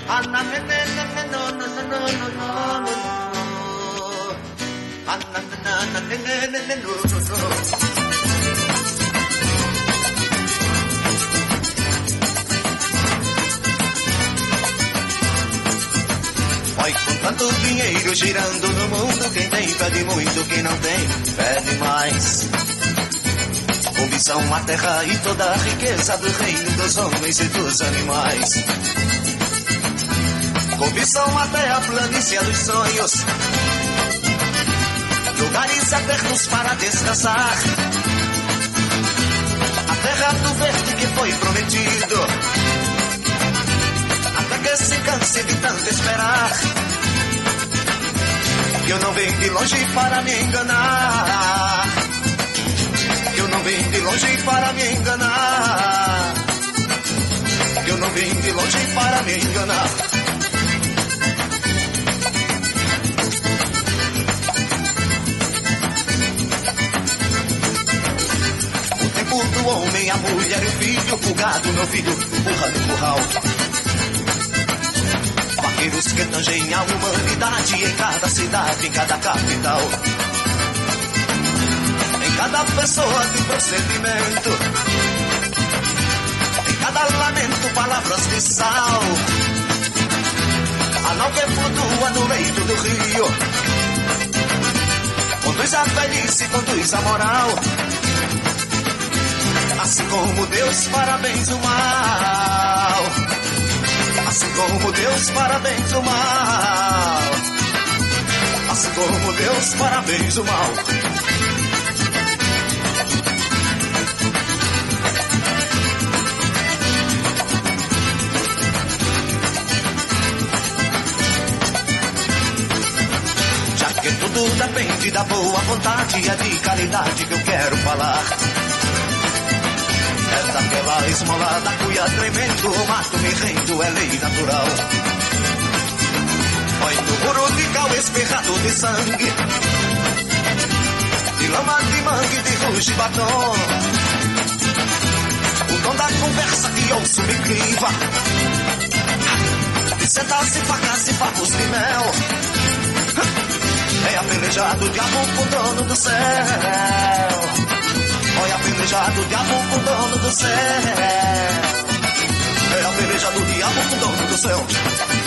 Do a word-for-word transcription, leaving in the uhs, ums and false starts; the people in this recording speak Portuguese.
Vai com tanto dinheiro girando no mundo, quem tem pede muito, quem não tem pede mais. Ambição a terra e toda a riqueza do reino dos homens e dos animais. Ambição até a planície dos sonhos, lugares eternos para descansar. A terra do verde que foi prometido, até que se canse de tanto esperar. Eu não venho de longe para me enganar, eu não venho de longe para me enganar, eu não venho de longe para me enganar. O tempo do homem, a mulher e o filho, o gado no filho, burra no curral. Vaqueiros que tangem a humanidade em cada cidade, em cada capital. Cada pessoa de procedimento, em cada lamento palavras de sal. A nau que flutua no leito do rio, conduz a velhice, conduz a moral. Assim como Deus parabéns o mal, assim como Deus parabéns o mal, assim como Deus parabéns o mal. Tudo depende da boa vontade, é de caridade que eu quero falar. É daquela esmola da cuia tremendo, o mato me rendo, é lei natural. Põe no muro de cal espirrado de sangue, de lama de mangue, de ruge e batom. O dom da conversa que ouço me criva, de sentar-se, facas e papos de mel. É a peleja do diabo com o dono do céu. Olha a peleja do diabo com o dono do céu. É a peleja do diabo com o dono do céu.